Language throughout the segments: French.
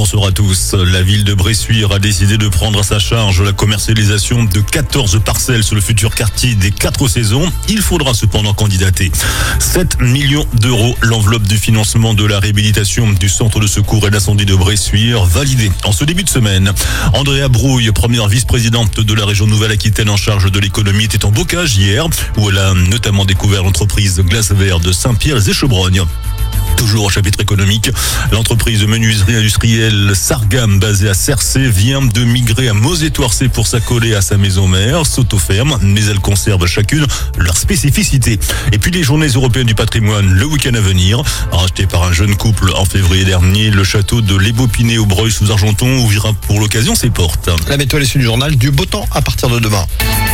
bonsoir à tous. La ville de Bressuire a décidé de prendre à sa charge la commercialisation de 14 parcelles sur le futur quartier des 4 saisons. Il faudra cependant candidater. 7 millions d'euros, l'enveloppe du financement de la réhabilitation du centre de secours et d'incendie de Bressuire, validée en ce début de semaine. Andrea Brouille, première vice-présidente de la région Nouvelle-Aquitaine en charge de l'économie, était en Bocage hier, où elle a notamment découvert l'entreprise Glace Vert de Saint-Pierre-et-Chevrogne. Toujours au chapitre économique, l'entreprise de menuiserie industrielle Sargam, basée à Cercé, vient de migrer à Mozet-Toircé pour s'accoler à sa maison mère, Sotoferme, mais elles conservent chacune leur spécificité. Et puis les journées européennes du patrimoine, le week-end à venir, racheté par un jeune couple en février dernier, le château de l'Ébaupiné au Breuil-sous-Argenton ouvrira pour l'occasion ses portes. La météo est du journal, du beau temps à partir de demain.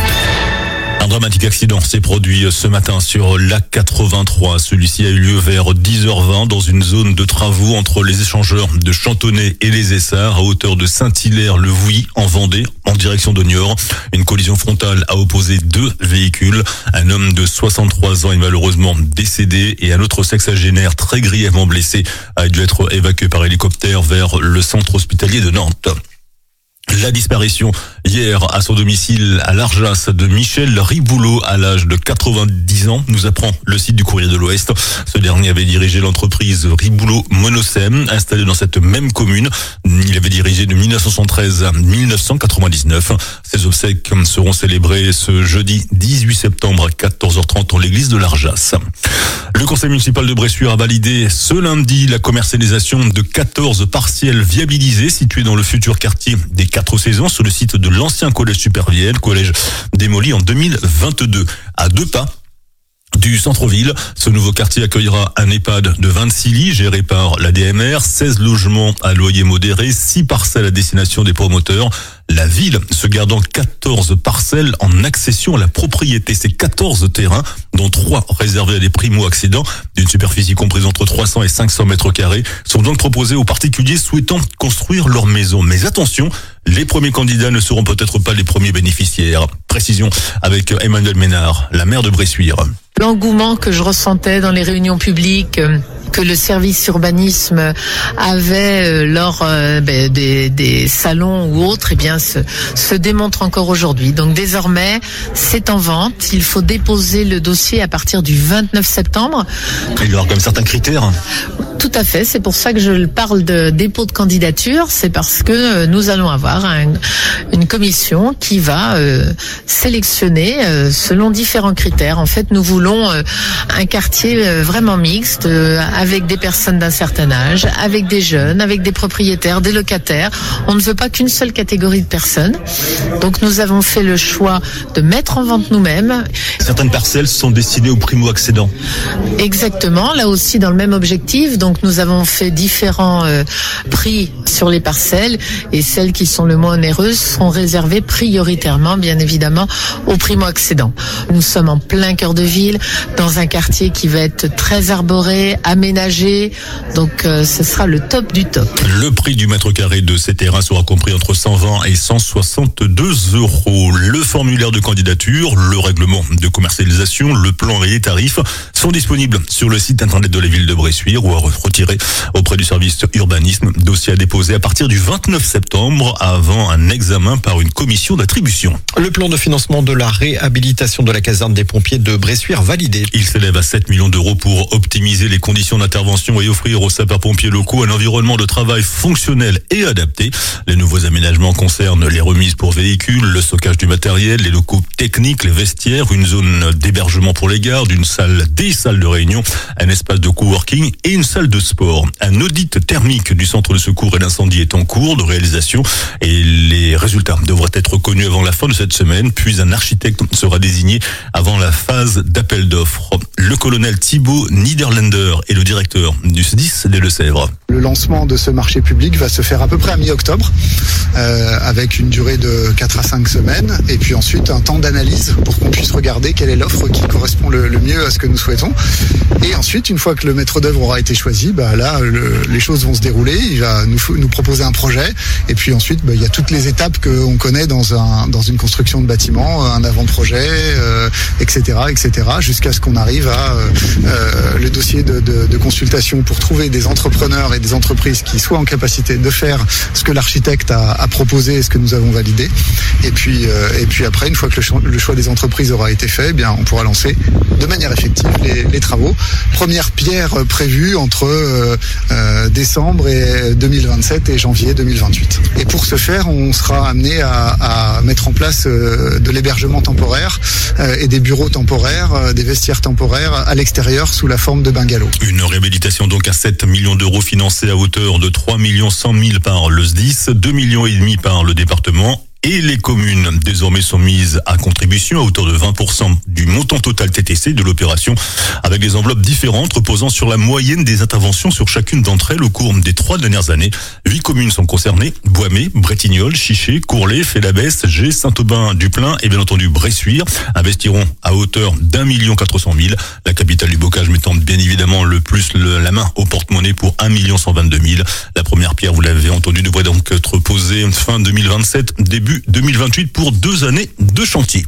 Un dramatique accident s'est produit ce matin sur l'A83. Celui-ci a eu lieu vers 10h20 dans une zone de travaux entre les échangeurs de Chantonnay et les Essarts à hauteur de Saint-Hilaire-le-Vouilly en Vendée en direction de Niort. Une collision frontale a opposé 2 véhicules. Un homme de 63 ans est malheureusement décédé et un autre sexagénaire très grièvement blessé a dû être évacué par hélicoptère vers le centre hospitalier de Nantes. La disparition hier à son domicile à l'Arjas de Michel Riboulot à l'âge de 90 ans, nous apprend le site du Courrier de l'Ouest. Ce dernier avait dirigé l'entreprise Riboulot Monosem, installée dans cette même commune. Il avait dirigé de 1973 à 1999. Ses obsèques seront célébrées ce jeudi 18 septembre à 14h30 en l'église de l'Arjas. Le conseil municipal de Bressuire a validé ce lundi la commercialisation de 14 partiels viabilisés situés dans le futur quartier des 4 saisons sur le site de l'ancien collège Supervielle, collège démoli en 2022. À 2 pas du centre-ville, ce nouveau quartier accueillera un EHPAD de 26 lits géré par l'ADMR, 16 logements à loyer modéré, 6 parcelles à destination des promoteurs. La ville se gardant 14 parcelles en accession à la propriété. Ces 14 terrains, dont 3 réservés à des primo-accédants, d'une superficie comprise entre 300 et 500 mètres carrés, sont donc proposés aux particuliers souhaitant construire leur maison. Mais attention, les premiers candidats ne seront peut-être pas les premiers bénéficiaires. Précision avec Emmanuel Ménard, la maire de Bressuire. L'engouement que je ressentais dans les réunions publiques, que le service urbanisme avait lors des salons ou autres, eh bien se démontre encore aujourd'hui. Donc désormais, c'est en vente. Il faut déposer le dossier à partir du 29 septembre. Il y aura quand même certains critères. Tout à fait, c'est pour ça que je parle de dépôt de candidature, c'est parce que nous allons avoir une commission qui va sélectionner selon différents critères. En fait, nous voulons un quartier vraiment mixte, avec des personnes d'un certain âge, avec des jeunes, avec des propriétaires, des locataires. On ne veut pas qu'une seule catégorie de personnes. Donc nous avons fait le choix de mettre en vente nous-mêmes. Certaines parcelles sont destinées aux primo-accédants. Exactement, là aussi dans le même objectif. Donc nous avons fait différents prix sur les parcelles et celles qui sont le moins onéreuses sont réservées prioritairement, bien évidemment, aux primo-accédants. Nous sommes en plein cœur de ville, dans un quartier qui va être très arboré, aménagé. Donc ce sera le top du top. Le prix du mètre carré de ces terrains sera compris entre 120 et 162 €. Le formulaire de candidature, le règlement de commercialisation, le plan et les tarifs sont disponibles sur le site internet de la ville de Bressuire ou à retirer auprès du service urbanisme. Dossier à déposer à partir du 29 septembre avant un examen par une commission d'attribution. Le plan de financement de la réhabilitation de la caserne des pompiers de Bressuire validé. Il s'élève à 7 millions d'euros pour optimiser les conditions d'intervention et offrir aux sapeurs-pompiers locaux un environnement de travail fonctionnel et adapté. Les nouveaux aménagements concernent les remises pour véhicules, le stockage du matériel, les locaux techniques, les vestiaires, une zone d'hébergement pour les gardes, des salles de réunion, un espace de coworking et une salle de sport. Un audit thermique du centre de secours et d'incendie est en cours de réalisation et les résultats devraient être connus avant la fin de cette semaine, puis un architecte sera désigné avant la phase d'appel d'offres. Le colonel Thibaut Niederländer est le directeur du SDIS des Deux-Sèvres. Le lancement de ce marché public va se faire à peu près à mi-octobre, avec une durée de 4 à 5 semaines, et puis ensuite un temps d'analyse pour qu'on puisse regarder quelle est l'offre qui correspond le mieux à ce que nous souhaitons. Et ensuite, une fois que le maître d'œuvre aura été choisi, là, les choses vont se dérouler. Il va nous proposer un projet. Et puis ensuite, il y a toutes les étapes qu'on connaît dans une construction de bâtiment, un avant-projet, etc., jusqu'à ce qu'on arrive à le dossier de consultation pour trouver des entrepreneurs et des entreprises qui soient en capacité de faire ce que l'architecte a proposé et ce que nous avons validé. Et puis après, une fois que le choix des entreprises aura été fait, on pourra lancer de manière effective les travaux. Première pierre prévue entre décembre 2027 et janvier 2028. Et pour ce faire, on sera amené à mettre en place de l'hébergement temporaire et des bureaux temporaires, des vestiaires temporaires à l'extérieur sous la forme de bungalows. Une réhabilitation donc à 7 millions d'euros financée à hauteur de 3 100 000 par le SDIS, 2,5 millions par le département. Et les communes désormais sont mises à contribution à hauteur de 20% du montant total TTC de l'opération, avec des enveloppes différentes reposant sur la moyenne des interventions sur chacune d'entre elles au cours des 3 dernières années. 8 communes sont concernées: Boimé, Bretignolles, Chiché, Courlay, Félabès, Gé, Saint-Aubin-du-Plain et bien entendu Bressuire investiront à hauteur d'1 400 000. La capitale du bocage mettant bien évidemment le plus la main au porte-monnaie pour 1 122 000. La première pierre, vous l'avez entendu, devrait donc être posée fin 2027, début 2028 pour 2 années de chantier.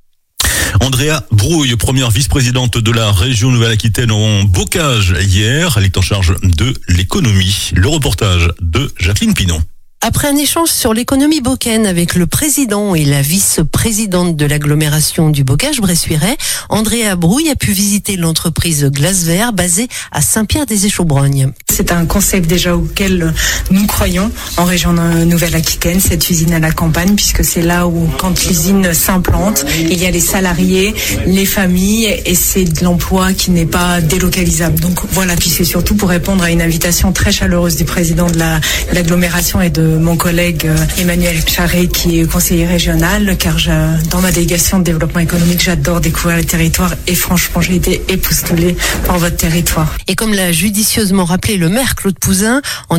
Andrea Brouille, première vice-présidente de la région Nouvelle-Aquitaine en bocage hier. Elle est en charge de l'économie. Le reportage de Jacqueline Pinon. Après un échange sur l'économie boccaine avec le président et la vice-présidente de l'agglomération du bocage bressuirais, Andrea Brouille a pu visiter l'entreprise Glasvert basée à Saint-Pierre-des-Échaubrognes. C'est un concept déjà auquel nous croyons en région Nouvelle-Aquitaine, cette usine à la campagne, puisque c'est là où, quand l'usine s'implante, il y a les salariés, les familles, et c'est de l'emploi qui n'est pas délocalisable. Donc voilà, puis c'est surtout pour répondre à une invitation très chaleureuse du président de l'agglomération et de mon collègue Emmanuel Charret, qui est conseiller régional, car dans ma délégation de développement économique, j'adore découvrir les territoires et franchement, j'ai été époustolée par votre territoire. Et comme l'a judicieusement rappelé le maire Claude Pouzin, en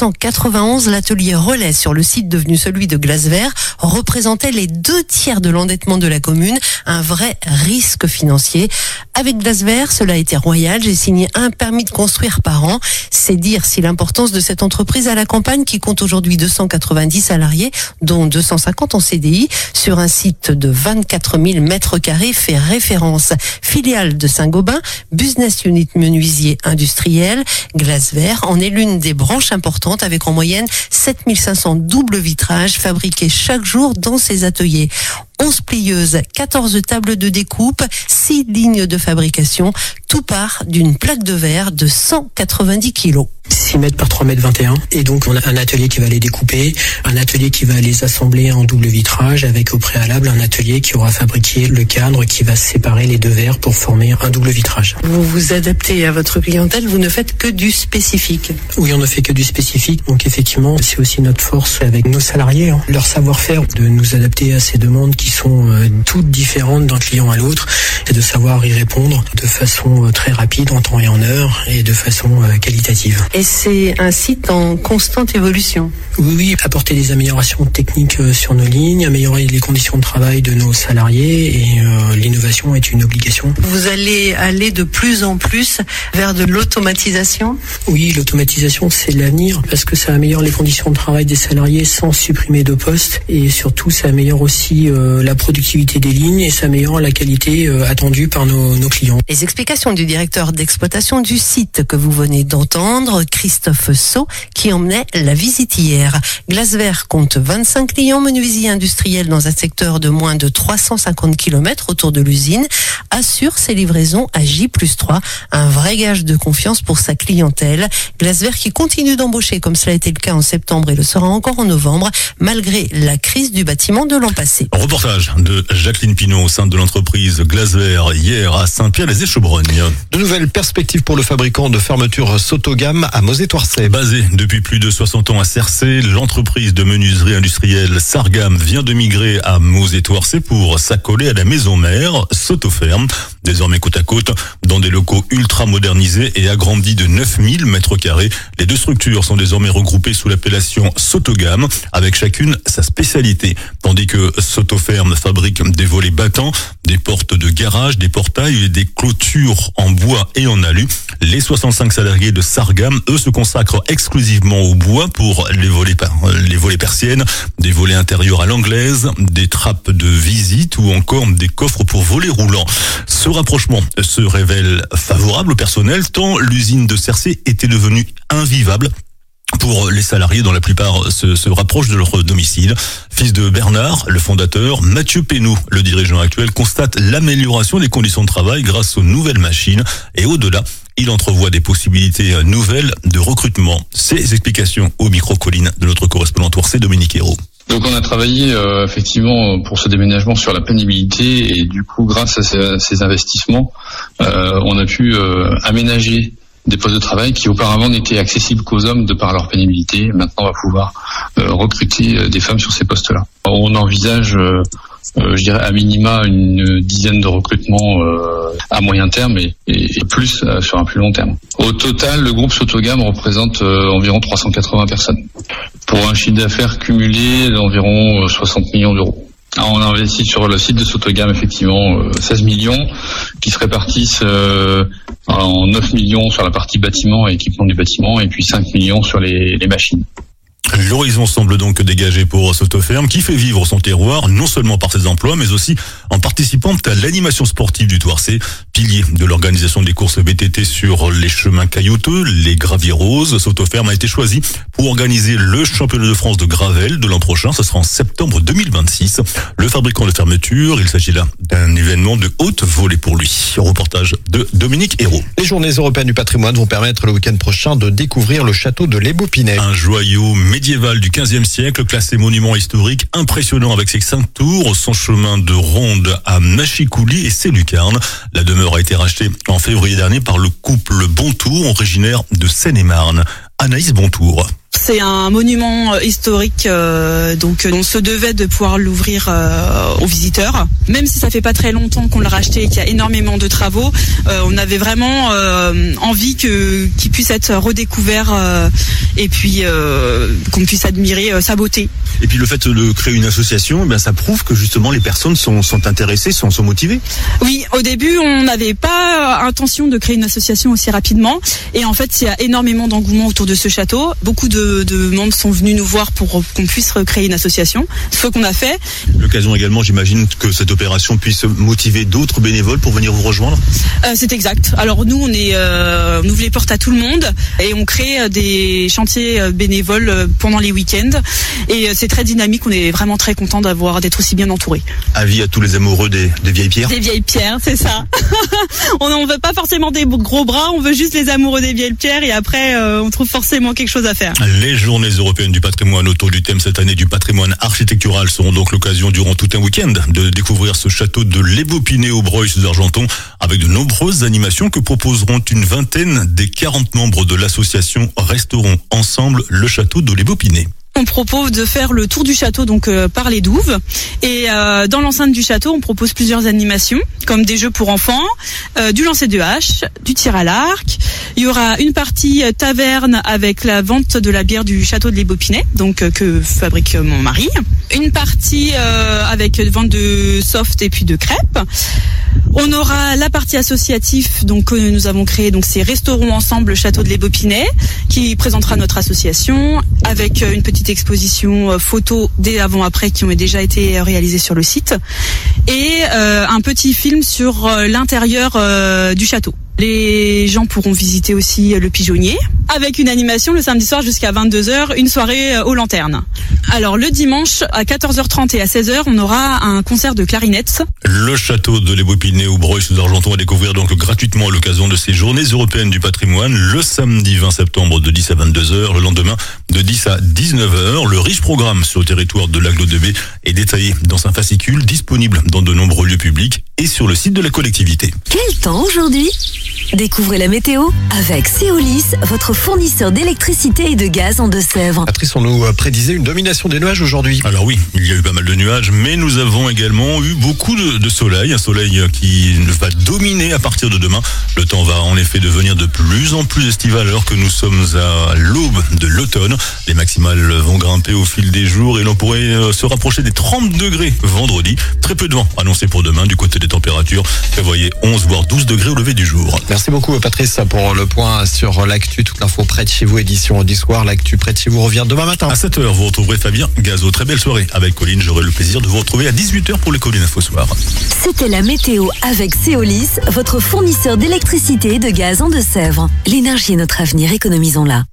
1991, l'atelier Relais sur le site devenu celui de Glasvert représentait les 2/3 de l'endettement de la commune, un vrai risque financier. Avec Glasvert, cela a été royal, j'ai signé un permis de construire par an. C'est dire si l'importance de cette entreprise à la campagne qui compte aujourd'hui 290 salariés, dont 250 en CDI, sur un site de 24 000 mètres carrés fait référence. Filiale de Saint-Gobain, Business Unit Menuisier Industriel, Glasvert en est l'une des branches importantes avec en moyenne 7 500 doubles vitrages fabriqués chaque jour dans ses ateliers. 11 plieuses, 14 tables de découpe, 6 lignes de fabrication. Tout part d'une plaque de verre de 190 kilos. 6 mètres par 3 mètres 21. Et donc, on a un atelier qui va les découper, un atelier qui va les assembler en double vitrage, avec au préalable un atelier qui aura fabriqué le cadre qui va séparer les deux verres pour former un double vitrage. Vous vous adaptez à votre clientèle, vous ne faites que du spécifique. Oui, on ne fait que du spécifique. Donc, effectivement, c'est aussi notre force avec nos salariés, leur savoir-faire, de nous adapter à ces demandes qui sont toutes différentes d'un client à l'autre, et de savoir y répondre de façon très rapide, en temps et en heure, et de façon qualitative. Et c'est un site en constante évolution. Oui, apporter des améliorations techniques sur nos lignes, améliorer les conditions de travail de nos salariés, et l'innovation est une obligation. Vous allez aller de plus en plus vers de l'automatisation ? Oui, l'automatisation, c'est l'avenir, parce que ça améliore les conditions de travail des salariés sans supprimer de postes, et surtout ça améliore aussi la productivité des lignes, et ça améliore la qualité attendue par nos clients. Les explications du directeur d'exploitation du site que vous venez d'entendre, Christophe Sceau, qui emmenait la visite hier. Glasvert compte 25 clients menuisiers industriels dans un secteur de moins de 350 km autour de l'usine, assure ses livraisons à J+3, un vrai gage de confiance pour sa clientèle. Glasvert qui continue d'embaucher comme cela a été le cas en septembre et le sera encore en novembre, malgré la crise du bâtiment de l'an passé. Reportage de Jacqueline Pinon au sein de l'entreprise Glasvert hier à Saint-Pierre-des-Échaubrognes. De nouvelles perspectives pour le fabricant de fermetures Sotogam à Mozet-Touarçay. Basée depuis plus de 60 ans à Cercé, l'entreprise de menuiserie industrielle Sargam vient de migrer à Mozet-Touarçay pour s'accoler à la maison mère Sotoferm. Désormais côte à côte, dans des locaux ultra modernisés et agrandis de 9000 mètres carrés. Les deux structures sont désormais regroupées sous l'appellation Sotogam, avec chacune sa spécialité. Tandis que Sotoferm Sotoferme fabrique des volets battants, des portes de garage, des portails et des clôtures en bois et en alu. Les 65 salariés de Sargam, eux, se consacrent exclusivement au bois pour les volets persiennes, des volets intérieurs à l'anglaise, des trappes de visite ou encore des coffres pour volets roulants. Ce rapprochement se révèle favorable au personnel tant l'usine de Cercé était devenue invivable pour les salariés dont la plupart se rapprochent de leur domicile. Fils de Bernard, le fondateur, Mathieu Pénou, le dirigeant actuel, constate l'amélioration des conditions de travail grâce aux nouvelles machines et au-delà, il entrevoit des possibilités nouvelles de recrutement. Ces explications au micro-colline de notre correspondant Orsay, Dominique Hérault. Donc on a travaillé effectivement pour ce déménagement sur la pénibilité et du coup grâce à ces investissements, on a pu aménager des postes de travail qui auparavant n'étaient accessibles qu'aux hommes de par leur pénibilité. Maintenant on va pouvoir recruter des femmes sur ces postes-là. On envisage je dirais à minima une dizaine de recrutements à moyen terme et plus sur un plus long terme. Au total, le groupe Sotogam représente environ 380 personnes pour un chiffre d'affaires cumulé d'environ 60 millions d'euros. Alors, on a investi sur le site de Sotogam effectivement 16 millions qui se répartissent en 9 millions sur la partie bâtiment et équipement du bâtiment et puis 5 millions sur les machines. L'horizon semble donc dégagé pour Sotoferme qui fait vivre son terroir non seulement par ses emplois mais aussi en participant à l'animation sportive du Thouarsais, pilier de l'organisation des courses VTT sur les chemins caillouteux, les graviers roses. Sotoferme a été choisi pour organiser le championnat de France de Gravel de l'an prochain. Ce sera en septembre 2026. Le fabricant de fermeture, il s'agit là d'un événement de haute volée pour lui. Reportage de Dominique Hérault. Les journées européennes du patrimoine vont permettre le week-end prochain de découvrir le château de l'Ébaupinet. Un joyau médiéval du 15e siècle, classé monument historique, impressionnant avec ses 5 tours, son chemin de ronde à Machicoulis et ses lucarnes. La demeure a été rachetée en février dernier par le couple Bontour, originaire de Seine-et-Marne. Anaïs Bontour. C'est un monument historique, donc on se devait de pouvoir l'ouvrir aux visiteurs. Même si ça fait pas très longtemps qu'on l'a racheté et qu'il y a énormément de travaux, on avait vraiment envie qu'il puisse être redécouvert et puis qu'on puisse admirer sa beauté. Et puis le fait de créer une association, ça prouve que justement les personnes sont intéressées, sont motivées. Oui, au début on n'avait pas intention de créer une association aussi rapidement et en fait il y a énormément d'engouement autour de ce château. Beaucoup de membres sont venus nous voir pour qu'on puisse recréer une association, ce qu'on a fait. L'occasion également, j'imagine, que cette opération puisse motiver d'autres bénévoles pour venir vous rejoindre. C'est exact. Alors nous, on ouvre les portes à tout le monde et on crée des chantiers bénévoles pendant les week-ends et c'est très dynamique. On est vraiment très content d'être aussi bien entouré. Avis à tous les amoureux des vieilles pierres. Des vieilles pierres, c'est ça. On veut pas forcément des gros bras, on veut juste les amoureux des vieilles pierres et après on trouve forcément quelque chose à faire. Les journées européennes du patrimoine autour du thème cette année du patrimoine architectural seront donc l'occasion durant tout un week-end de découvrir ce château de l'Ébaupinet au Breuil d'Argenton avec de nombreuses animations que proposeront une vingtaine des 40 membres de l'association Restaurons ensemble le château de l'Ébaupinet. On propose de faire le tour du château donc par les douves et dans l'enceinte du château on propose plusieurs animations comme des jeux pour enfants, du lancer de hache, du tir à l'arc. Il y aura une partie taverne avec la vente de la bière du château de l'Ébaupinet donc que fabrique mon mari. Une partie avec vente de soft et puis de crêpes. On aura la partie associative donc que nous avons créée, donc c'est Restaurons ensemble le château de l'Ébaupinet qui présentera notre association avec une petite exposition photos des avant-après qui ont déjà été réalisées sur le site et un petit film sur l'intérieur du château. Les gens pourront visiter aussi le pigeonnier avec une animation le samedi soir jusqu'à 22h, une soirée aux lanternes. Alors le dimanche à 14h30 et à 16h, on aura un concert de clarinettes. Le château de l'Ébaupinet au Breuil-d'Argenton à découvrir donc gratuitement à l'occasion de ces journées européennes du patrimoine le samedi 20 septembre de 10 à 22h, le lendemain de 10 à 19h. Le riche programme sur le territoire de l'Aglo de Baie est détaillé dans un fascicule disponible dans de nombreux lieux publics et sur le site de la collectivité. Quel temps aujourd'hui ? Découvrez la météo avec Céolis, votre fournisseur d'électricité et de gaz en Deux-Sèvres. Patrice, on nous prédisait une domination des nuages aujourd'hui. Alors oui, il y a eu pas mal de nuages, mais nous avons également eu beaucoup de soleil. Un soleil qui va dominer à partir de demain. Le temps va en effet devenir de plus en plus estival alors que nous sommes à l'aube de l'automne. Les maximales vont grimper au fil des jours et l'on pourrait se rapprocher des 30 degrés vendredi. Très peu de vent annoncé pour demain. Du côté des températures, prévoyez 11 voire 12 degrés au lever du jour. Merci beaucoup Patrice pour le point sur l'actu. Toute l'info près de chez vous, édition du soir. L'actu près de chez vous revient demain matin. À 7h, vous retrouverez Fabien Gazo. Très belle soirée avec Colline. J'aurai le plaisir de vous retrouver à 18h pour les Collines Info Soir. C'était la météo avec Céolis, votre fournisseur d'électricité et de gaz en Deux-Sèvres. L'énergie est notre avenir, économisons-la.